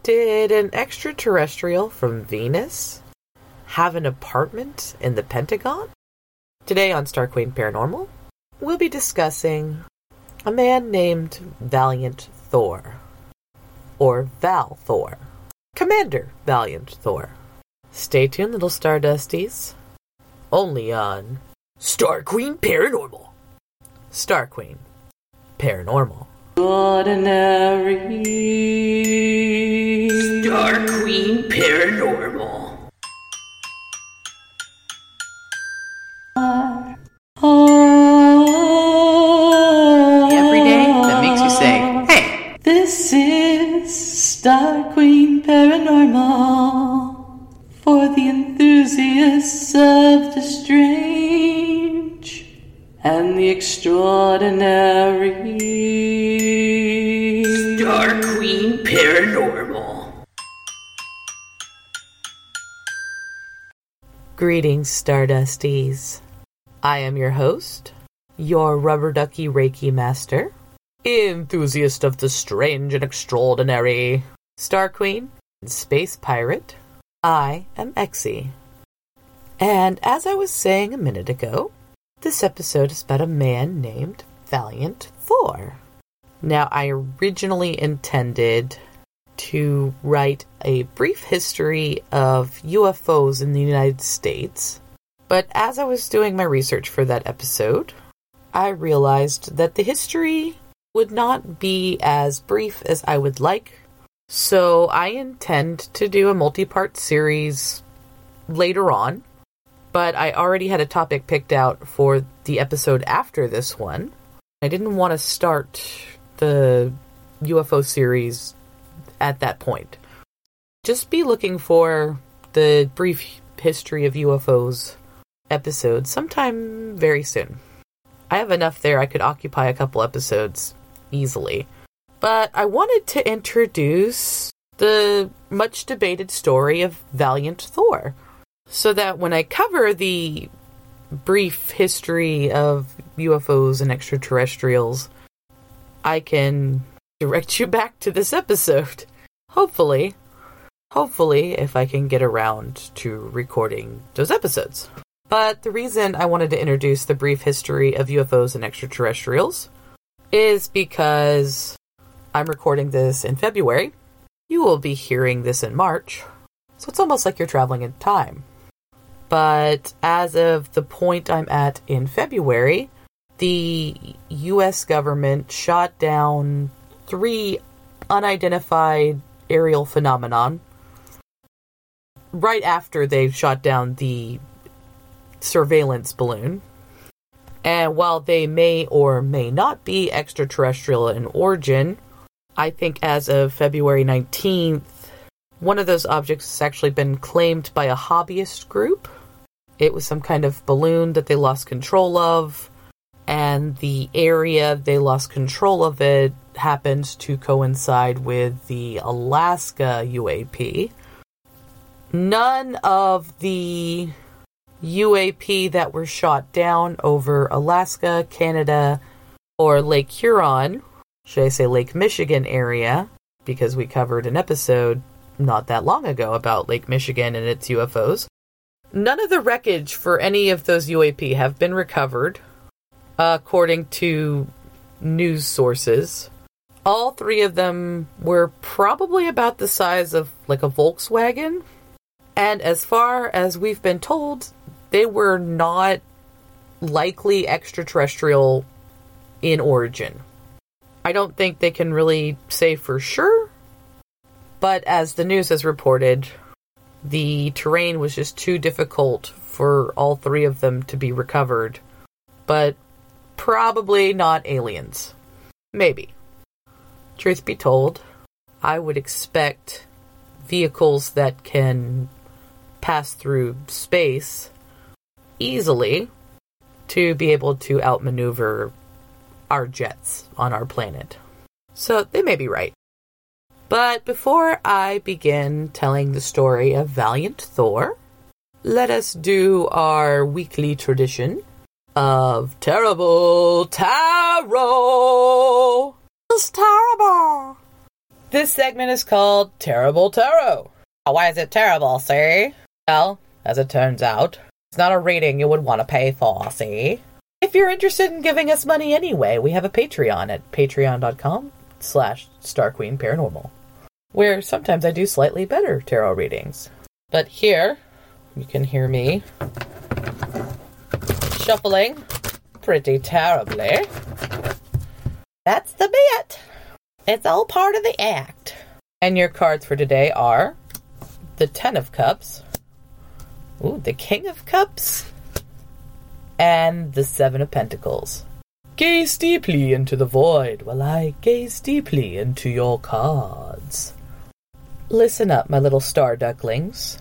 Did an extraterrestrial from Venus have an apartment in the Pentagon? Today on Star Queen Paranormal, we'll be discussing a man named Valiant Thor, or Val Thor, Commander Valiant Thor. Stay tuned, little Stardusties, only on Star Queen Paranormal. Star Queen Paranormal. Ordinary. Star Queen Paranormal. The everyday that makes you say, hey. This is Star Queen Paranormal for the enthusiasts of the strange and the extraordinary. Star Queen Paranormal. Greetings, Stardusties. I am your host, your rubber ducky Reiki master, enthusiast of the strange and extraordinary, Star Queen, and Space Pirate. I am Exie. And as I was saying a minute ago, this episode is about a man named Valiant Thor. Now, I originally intended to write a brief history of UFOs in the United States, but as I was doing my research for that episode, I realized that the history would not be as brief as I would like, so I intend to do a multi-part series later on, but I already had a topic picked out for the episode after this one. I didn't want to start the UFO series at that point. Just be looking for the brief history of UFOs episode sometime very soon. I have enough there I could occupy a couple episodes easily. But I wanted to introduce the much debated story of Valiant Thor, so that when I cover the brief history of UFOs and extraterrestrials, I can direct you back to this episode. Hopefully, if I can get around to recording those episodes. But the reason I wanted to introduce the brief history of UFOs and extraterrestrials is because I'm recording this in February. You will be hearing this in March, so it's almost like you're traveling in time. But as of the point I'm at in February, the U.S. government shot down 3 unidentified aerial phenomenon right after they shot down the surveillance balloon. And while they may or may not be extraterrestrial in origin, I think as of February 19th, one of those objects has actually been claimed by a hobbyist group. It was some kind of balloon that they lost control of, and the area they lost control of it happened to coincide with the Alaska UAP. None of the UAP that were shot down over Alaska, Canada, or Lake Huron, should I say Lake Michigan area, because we covered an episode not that long ago about Lake Michigan and its UFOs. None of the wreckage for any of those UAP have been recovered, according to news sources. All 3 of them were probably about the size of like a Volkswagen, and as far as we've been told, they were not likely extraterrestrial in origin. I don't think they can really say for sure, but as the news has reported, the terrain was just too difficult for all 3 of them to be recovered. But probably not aliens. Maybe. Truth be told, I would expect vehicles that can pass through space easily to be able to outmaneuver our jets on our planet. So they may be right. But before I begin telling the story of Valiant Thor, let us do our weekly tradition of Terrible Tarot. It's terrible. This segment is called Terrible Tarot. Why is it terrible, see? Well, as it turns out, it's not a rating you would want to pay for, see? If you're interested in giving us money anyway, we have a Patreon at patreon.com/StarQueenParanormal, where sometimes I do slightly better tarot readings. But here, you can hear me shuffling pretty terribly. That's the bit. It's all part of the act. And your cards for today are the Ten of Cups, the King of Cups, and the Seven of Pentacles. Gaze deeply into the void while I gaze deeply into your cards. Listen up, my little star ducklings.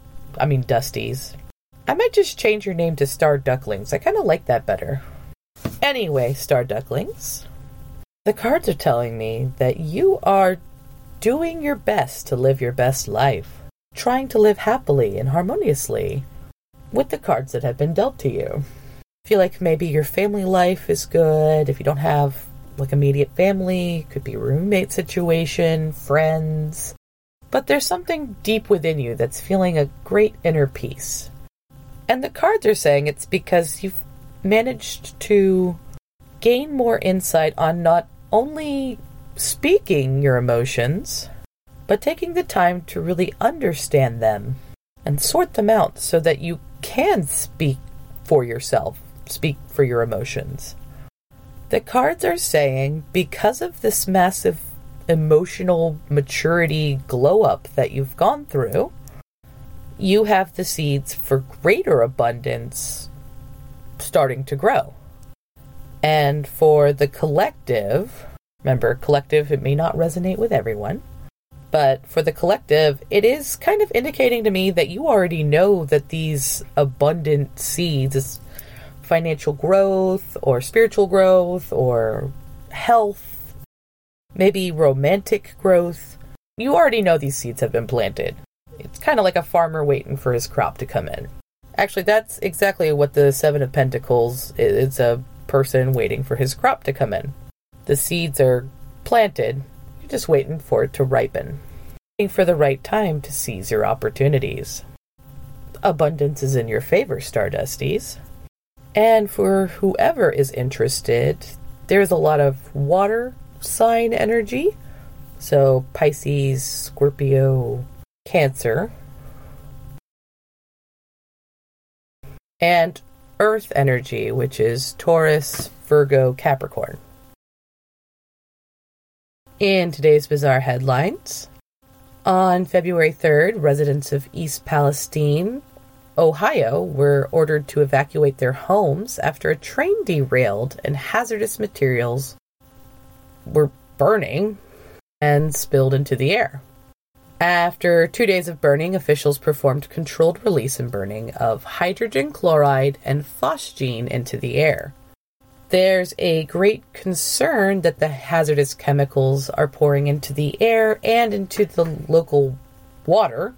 Dusties. I might just change your name to Star Ducklings. I kind of like that better. Anyway, Star Ducklings, the cards are telling me that you are doing your best to live your best life, trying to live happily and harmoniously with the cards that have been dealt to you. I feel like maybe your family life is good. If you don't have immediate family, could be a roommate situation, friends. But there's something deep within you that's feeling a great inner peace. And the cards are saying it's because you've managed to gain more insight on not only speaking your emotions, but taking the time to really understand them and sort them out so that you can speak for yourself, speak for your emotions. The cards are saying because of this massive emotional maturity glow up that you've gone through, you have the seeds for greater abundance starting to grow. And for the collective, remember, collective, it may not resonate with everyone, but for the collective, it is kind of indicating to me that you already know that these abundant seeds, financial growth or spiritual growth or health, maybe romantic growth, you already know these seeds have been planted. It's kind of like a farmer waiting for his crop to come in. Actually, that's exactly what the Seven of Pentacles is. It's a person waiting for his crop to come in. The seeds are planted. You're just waiting for it to ripen. Waiting for the right time to seize your opportunities. Abundance is in your favor, Stardusties. And for whoever is interested, there's a lot of water sign energy. So Pisces, Scorpio, Cancer, and Earth energy, which is Taurus, Virgo, Capricorn. In today's bizarre headlines, on February 3rd, residents of East Palestine, Ohio, were ordered to evacuate their homes after a train derailed and hazardous materials were burning and spilled into the air. After 2 days of burning, officials performed controlled release and burning of hydrogen chloride and phosgene into the air. There's a great concern that the hazardous chemicals are pouring into the air and into the local water.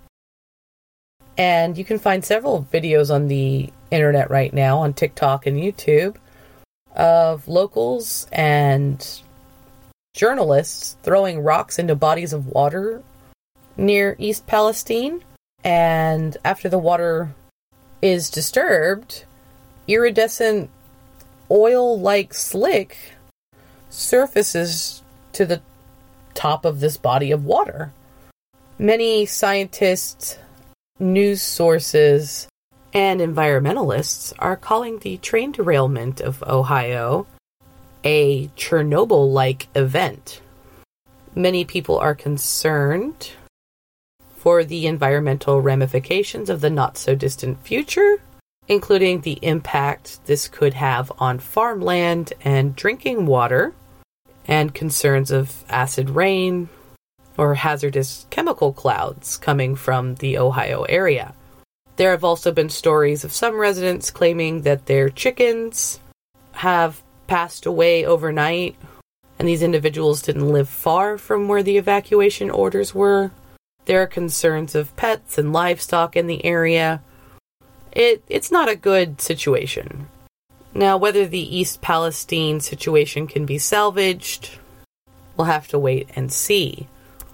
And you can find several videos on the internet right now, on TikTok and YouTube, of locals and journalists throwing rocks into bodies of water near East Palestine, and after the water is disturbed, iridescent oil-like slick surfaces to the top of this body of water. Many scientists, news sources, and environmentalists are calling the train derailment of Ohio a Chernobyl-like event. Many people are concerned for the environmental ramifications of the not-so-distant future, including the impact this could have on farmland and drinking water, and concerns of acid rain or hazardous chemical clouds coming from the Ohio area. There have also been stories of some residents claiming that their chickens have passed away overnight, and these individuals didn't live far from where the evacuation orders were. There are concerns of pets and livestock in the area. It's not a good situation. Now, whether the East Palestine situation can be salvaged, we'll have to wait and see.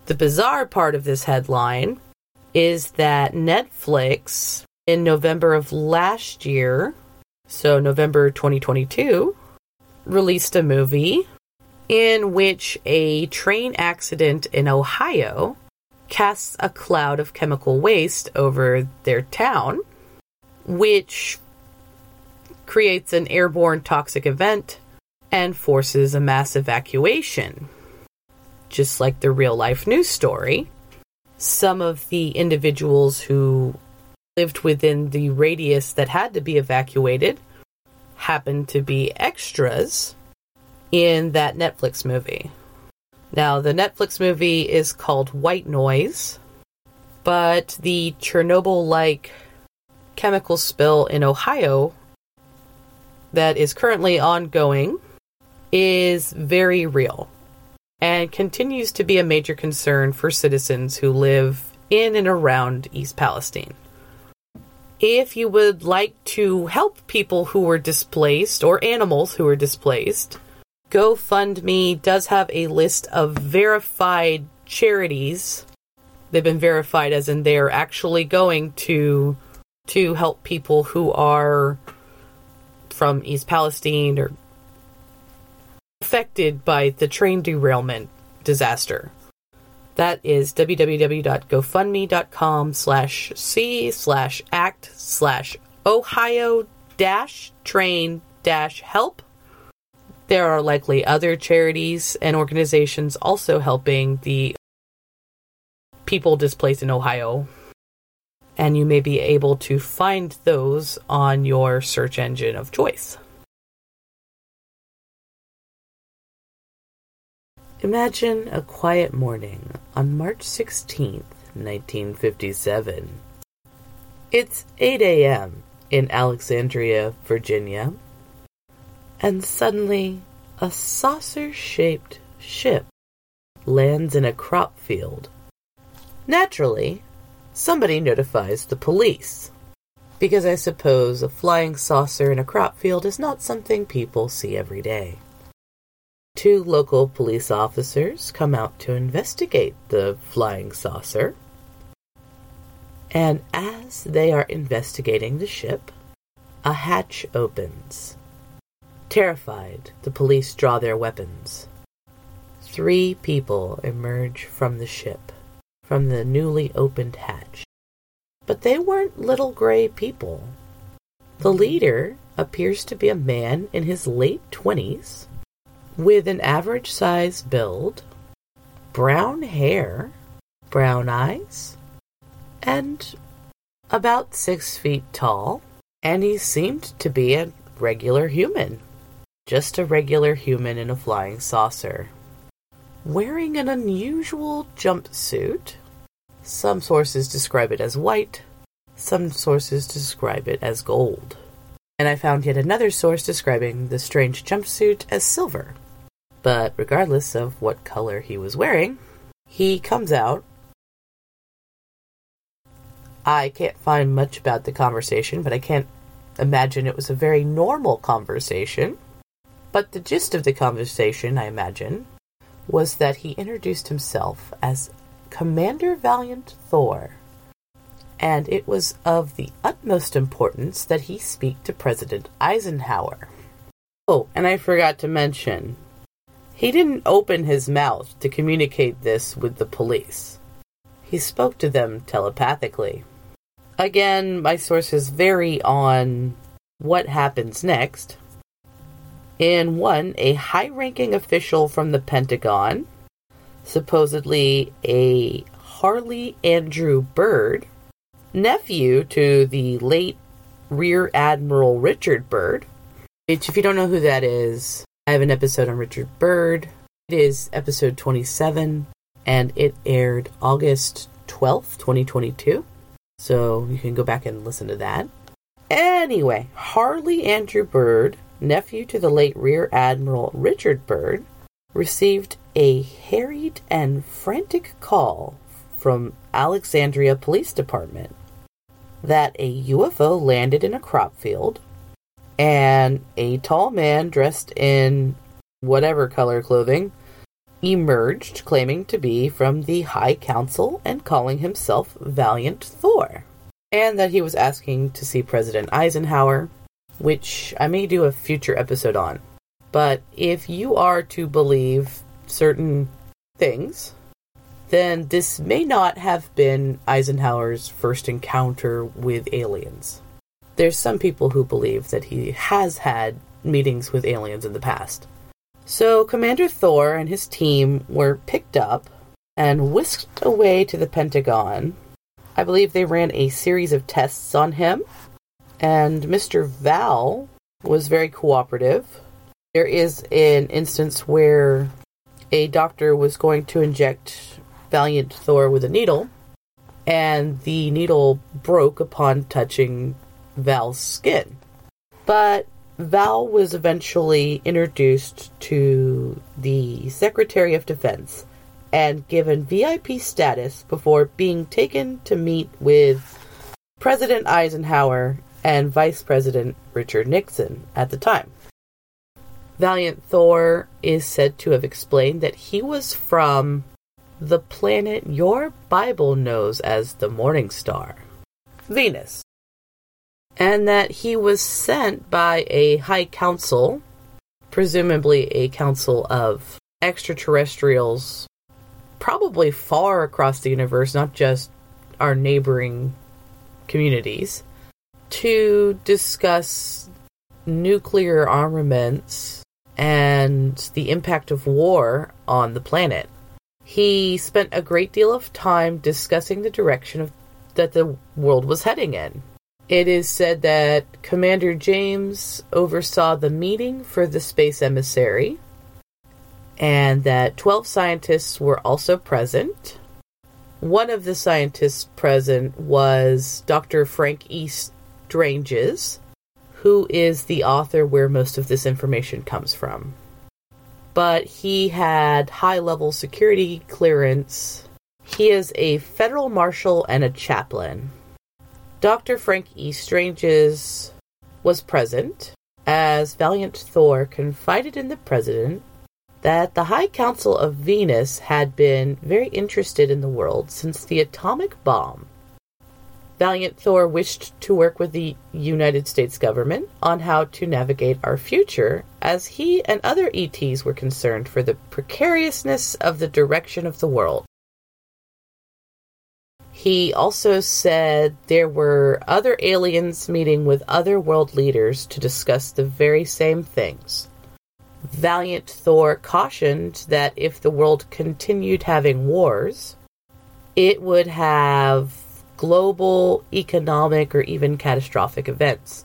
The bizarre part of this headline is that Netflix, in November of last year, so November 2022, released a movie in which a train accident in Ohio casts a cloud of chemical waste over their town, which creates an airborne toxic event and forces a mass evacuation. Just like the real-life news story, some of the individuals who lived within the radius that had to be evacuated happened to be extras in that Netflix movie. Now, the Netflix movie is called White Noise, but the Chernobyl-like chemical spill in Ohio that is currently ongoing is very real and continues to be a major concern for citizens who live in and around East Palestine. If you would like to help people who were displaced or animals who were displaced, GoFundMe does have a list of verified charities. They've been verified as in they're actually going to help people who are from East Palestine or affected by the train derailment disaster. That is www.gofundme.com/c/act/Ohio-train-help. There are likely other charities and organizations also helping the people displaced in Ohio, and you may be able to find those on your search engine of choice. Imagine a quiet morning on March 16th, 1957. It's 8 a.m. in Alexandria, Virginia, and suddenly a saucer-shaped ship lands in a crop field. Naturally, somebody notifies the police, because I suppose a flying saucer in a crop field is not something people see every day. 2 local police officers come out to investigate the flying saucer, and as they are investigating the ship, a hatch opens. Terrified, the police draw their weapons. 3 people emerge from the ship, from the newly opened hatch. But they weren't little gray people. The leader appears to be a man in his late 20s, with an average-size build, brown hair, brown eyes, and about 6 feet tall, and he seemed to be a regular human. Just a regular human in a flying saucer. Wearing an unusual jumpsuit. Some sources describe it as white, some sources describe it as gold. And I found yet another source describing the strange jumpsuit as silver. But regardless of what color he was wearing, he comes out. I can't find much about the conversation, but I can't imagine it was a very normal conversation. But the gist of the conversation, I imagine, was that he introduced himself as Commander Valiant Thor, and it was of the utmost importance that he speak to President Eisenhower. Oh, and I forgot to mention, he didn't open his mouth to communicate this with the police. He spoke to them telepathically. Again, my sources vary on what happens next. In one, a high-ranking official from the Pentagon, supposedly a Harley Andrew Byrd, nephew to the late Rear Admiral Richard Byrd, which, if you don't know who that is, I have an episode on Richard Byrd. It is episode 27, and it aired August 12th, 2022. So you can go back and listen to that. Anyway, Harley Andrew Byrd, nephew to the late Rear Admiral Richard Byrd, received a harried and frantic call from Alexandria Police Department that a UFO landed in a crop field and a tall man dressed in whatever color clothing emerged claiming to be from the High Council and calling himself Valiant Thor, and that he was asking to see President Eisenhower, which I may do a future episode on. But if you are to believe certain things, then this may not have been Eisenhower's first encounter with aliens. There's some people who believe that he has had meetings with aliens in the past. So Commander Thor and his team were picked up and whisked away to the Pentagon. I believe they ran a series of tests on him, and Mr. Val was very cooperative. There is an instance where a doctor was going to inject Valiant Thor with a needle, and the needle broke upon touching Val's skin. But Val was eventually introduced to the Secretary of Defense and given VIP status before being taken to meet with President Eisenhower and Vice President Richard Nixon at the time. Valiant Thor is said to have explained that he was from the planet your Bible knows as the Morning Star, Venus, and that he was sent by a high council, presumably a council of extraterrestrials, probably far across the universe, not just our neighboring communities, to discuss nuclear armaments and the impact of war on the planet. He spent a great deal of time discussing the direction that the world was heading in. It is said that Commander James oversaw the meeting for the space emissary, and that 12 scientists were also present. One of the scientists present was Dr. Frank E. Stranges, who is the author where most of this information comes from. But he had high-level security clearance. He is a federal marshal and a chaplain. Dr. Frank E. Stranges was present, as Valiant Thor confided in the president that the High Council of Venus had been very interested in the world since the atomic bomb. Valiant Thor wished to work with the United States government on how to navigate our future, as he and other ETs were concerned for the precariousness of the direction of the world. He also said there were other aliens meeting with other world leaders to discuss the very same things. Valiant Thor cautioned that if the world continued having wars, it would have global, economic, or even catastrophic events.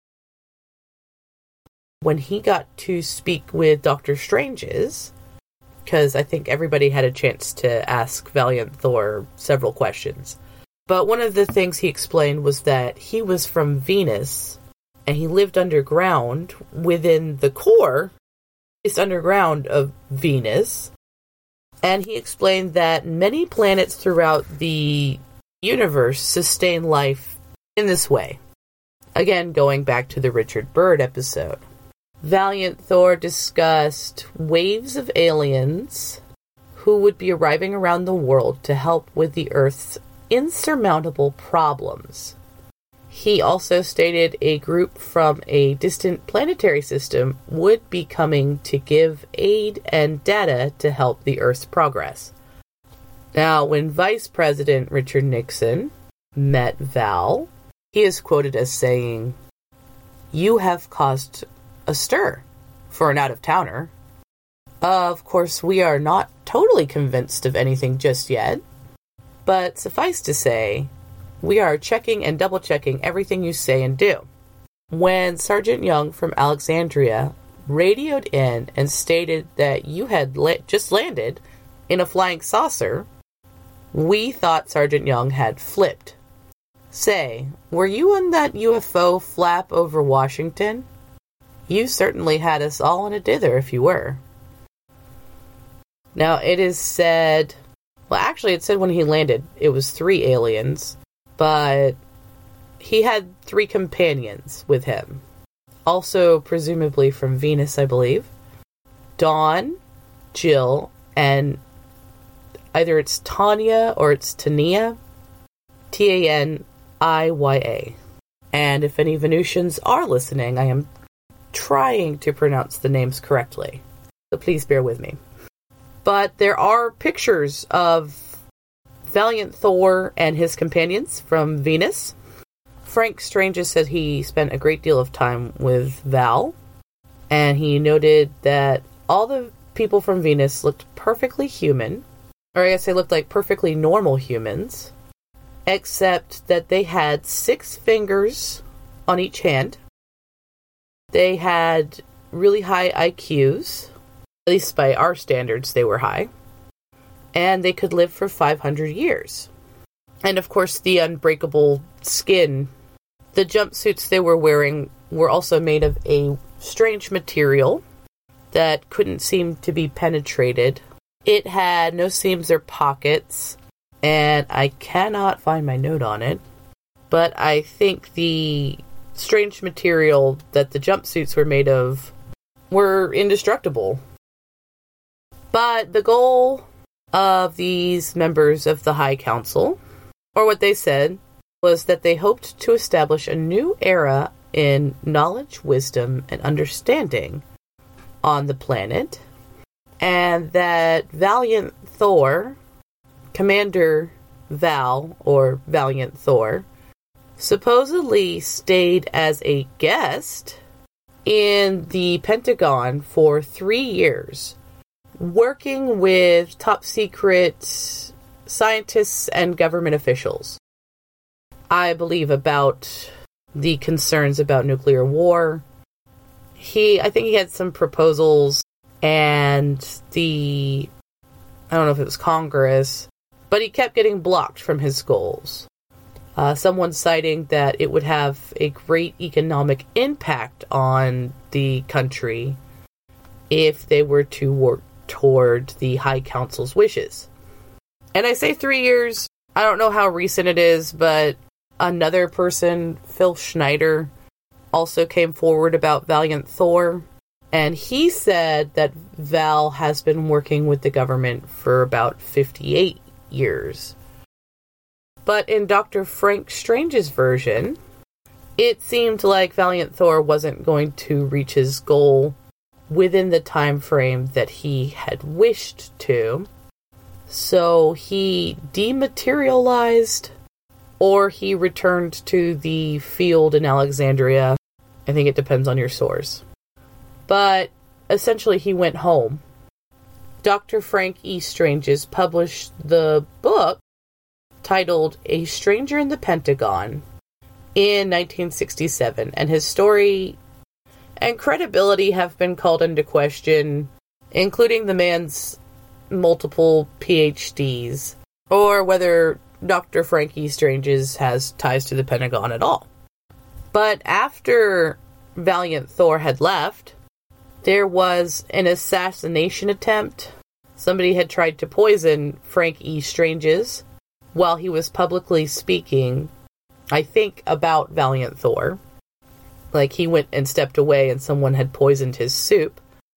When he got to speak with Dr. Stranges, because I think everybody had a chance to ask Valiant Thor several questions. But one of the things he explained was that he was from Venus, and he lived underground within the core, it's underground of Venus. And he explained that many planets throughout the universe sustain life in this way. Again, going back to the Richard Byrd episode. Valiant Thor discussed waves of aliens who would be arriving around the world to help with the Earth's insurmountable problems. He also stated a group from a distant planetary system would be coming to give aid and data to help the Earth's progress. Now, when Vice President Richard Nixon met Val, he is quoted as saying, "You have caused a stir for an out-of-towner. Of course, we are not totally convinced of anything just yet, but suffice to say, we are checking and double-checking everything you say and do." When Sergeant Young from Alexandria radioed in and stated that you had just landed in a flying saucer, we thought Sergeant Young had flipped. Say, were you on that UFO flap over Washington? You certainly had us all in a dither if you were. Now, it is said... Well, actually, it said when he landed, it was 3 aliens, but he had 3 companions with him. Also, presumably from Venus, I believe. Dawn, Jill, And either it's Tanya or it's Tania. Taniya. And if any Venusians are listening, I am trying to pronounce the names correctly. So please bear with me. But there are pictures of Valiant Thor and his companions from Venus. Frank Stranges said he spent a great deal of time with Val. And he noted that all the people from Venus looked perfectly human. Or I guess they looked like perfectly normal humans. Except that they had 6 fingers on each hand. They had really high IQs. At least by our standards, they were high. And they could live for 500 years. And of course, the unbreakable skin. The jumpsuits they were wearing were also made of a strange material that couldn't seem to be penetrated. It had no seams or pockets. And I cannot find my note on it. But I think the strange material that the jumpsuits were made of were indestructible. But the goal of these members of the High Council, or what they said, was that they hoped to establish a new era in knowledge, wisdom, and understanding on the planet. And that Valiant Thor, Commander Val, or Valiant Thor, supposedly stayed as a guest in the Pentagon for 3 years, working with top secret scientists and government officials. I believe about the concerns about nuclear war. I think he had some proposals, and I don't know if it was Congress, but he kept getting blocked from his goals. Someone citing that it would have a great economic impact on the country if they were to work toward the High Council's wishes. And I say 3 years, I don't know how recent it is, but another person, Phil Schneider, also came forward about Valiant Thor, and he said that Val has been working with the government for about 58 years. But in Dr. Frank Strange's version, it seemed like Valiant Thor wasn't going to reach his goal within the time frame that he had wished to. So he dematerialized, or he returned to the field in Alexandria. I think it depends on your source. But essentially he went home. Dr. Frank E. Stranges published the book titled A Stranger in the Pentagon in 1967, and his story and credibility have been called into question, including the man's multiple PhDs, or whether Dr. Frank E. Stranges has ties to the Pentagon at all. But after Valiant Thor had left, there was an assassination attempt. Somebody had tried to poison Frank E. Stranges while he was publicly speaking, I think, about Valiant Thor. Like, he went and stepped away and someone had poisoned his soup.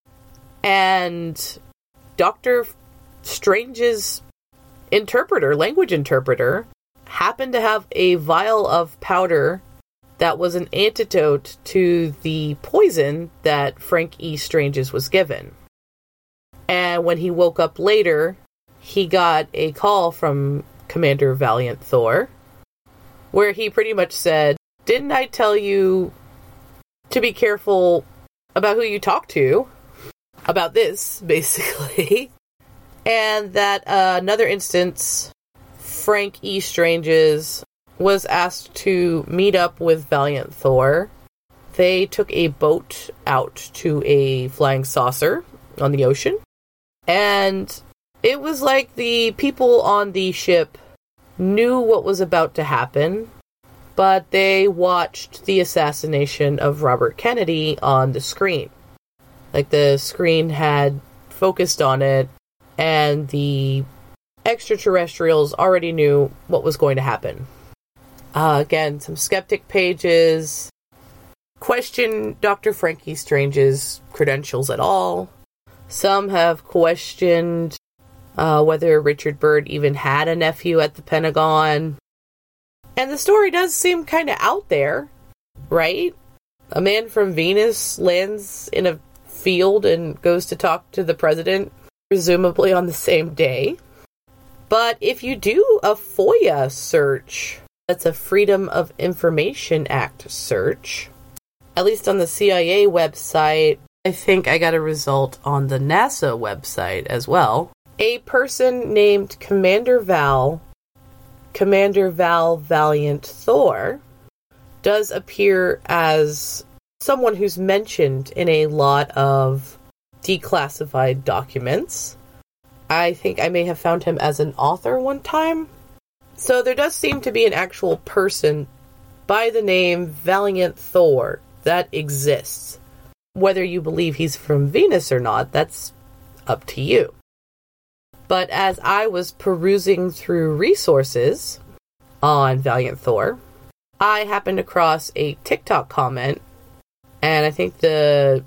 And Dr. Strange's language interpreter, happened to have a vial of powder that was an antidote to the poison that Frank E. Stranges was given. And when he woke up later, he got a call from Commander Valiant Thor, where he pretty much said, "Didn't I tell you to be careful about who you talk to about this," basically. And that another instance, Frank E. Stranges was asked to meet up with Valiant Thor. They took a boat out to a flying saucer on the ocean. And it was like the people on the ship knew what was about to happen, but they watched the assassination of Robert Kennedy on the screen. Like, the screen had focused on it, and the extraterrestrials already knew what was going to happen. Again, some skeptic pages question Dr. Frank E. Strange's credentials at all. Some have questioned whether Richard Byrd even had a nephew at the Pentagon. And the story does seem kind of out there, right? A man from Venus lands in a field and goes to talk to the president, presumably on the same day. But if you do a FOIA search, that's a Freedom of Information Act search, at least on the CIA website, I think I got a result on the NASA website as well. A person named Commander Val Valiant Thor, does appear as someone who's mentioned in a lot of declassified documents. I think I may have found him as an author one time. So there does seem to be an actual person by the name Valiant Thor that exists. Whether you believe he's from Venus or not, that's up to you. But as I was perusing through resources on Valiant Thor, I happened across a TikTok comment, and I think the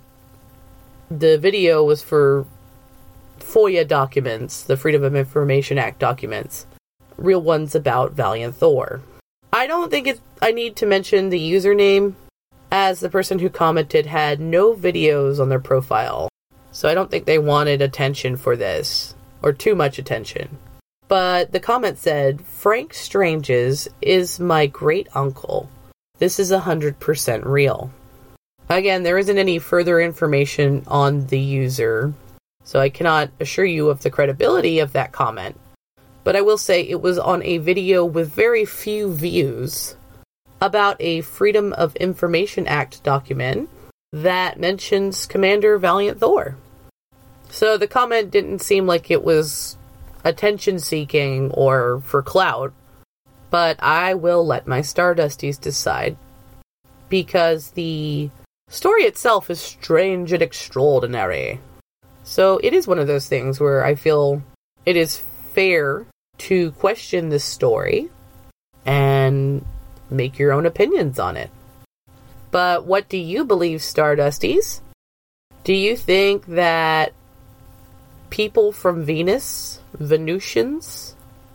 video was for FOIA documents, the Freedom of Information Act documents, real ones about Valiant Thor. I don't think I need to mention the username, as the person who commented had no videos on their profile, so I don't think they wanted attention for this, or too much attention. But the comment said, Frank Stranges is my great uncle. This is 100% real. Again, there isn't any further information on the user, so I cannot assure you of the credibility of that comment. But I will say it was on a video with very few views about a Freedom of Information Act document that mentions Commander Valiant Thor. So the comment didn't seem like it was attention-seeking or for clout, but I will let my Stardusties decide, because the story itself is strange and extraordinary. So it is one of those things where I feel it is fair to question this story and make your own opinions on it. But what do you believe, Stardusties? Do you think that people from Venus, Venusians,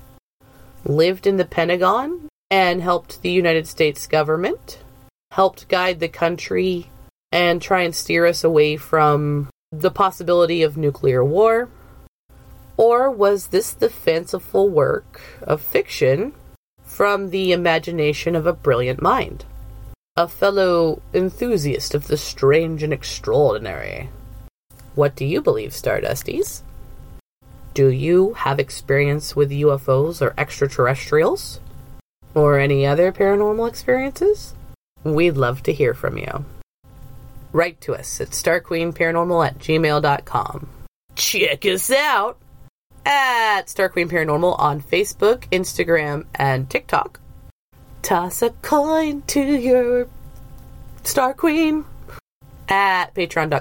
lived in the Pentagon and helped the United States government, helped guide the country and try and steer us away from the possibility of nuclear war? Or was this the fanciful work of fiction from the imagination of a brilliant mind? A fellow enthusiast of the strange and extraordinary. What do you believe, Stardusties? Do you have experience with UFOs or extraterrestrials? Or any other paranormal experiences? We'd love to hear from you. Write to us at starqueenparanormal@gmail.com. Check us out at Star Queen Paranormal on Facebook, Instagram, and TikTok. Toss a coin to your Star Queen at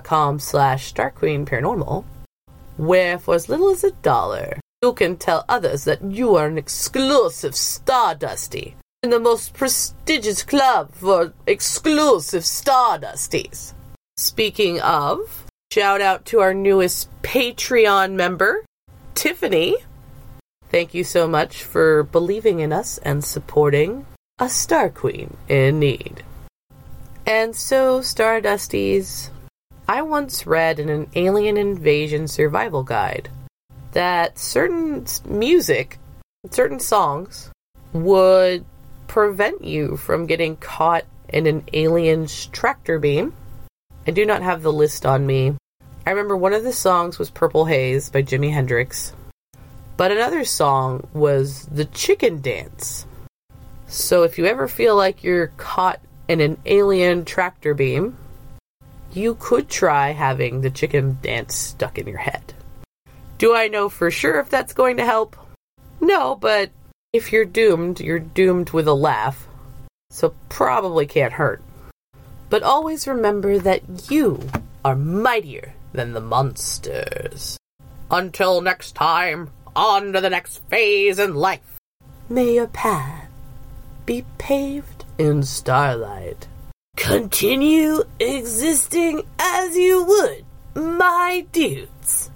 patreon.com/StarQueenParanormal, where for as little as $1, you can tell others that you are an exclusive Stardusty in the most prestigious club for exclusive Stardusties. Speaking of, shout out to our newest Patreon member, Tiffany. Thank you so much for believing in us and supporting a Star Queen in need. And so, Stardusties, I once read in an alien invasion survival guide that certain music, certain songs, would prevent you from getting caught in an alien's tractor beam. I do not have the list on me. I remember one of the songs was Purple Haze by Jimi Hendrix, but another song was The Chicken Dance. So if you ever feel like you're caught in an alien tractor beam, you could try having the chicken dance stuck in your head. Do I know for sure if that's going to help? No, but if you're doomed with a laugh. So probably can't hurt. But always remember that you are mightier than the monsters. Until next time, on to the next phase in life. May your path be paved in starlight. Continue existing as you would, my dudes.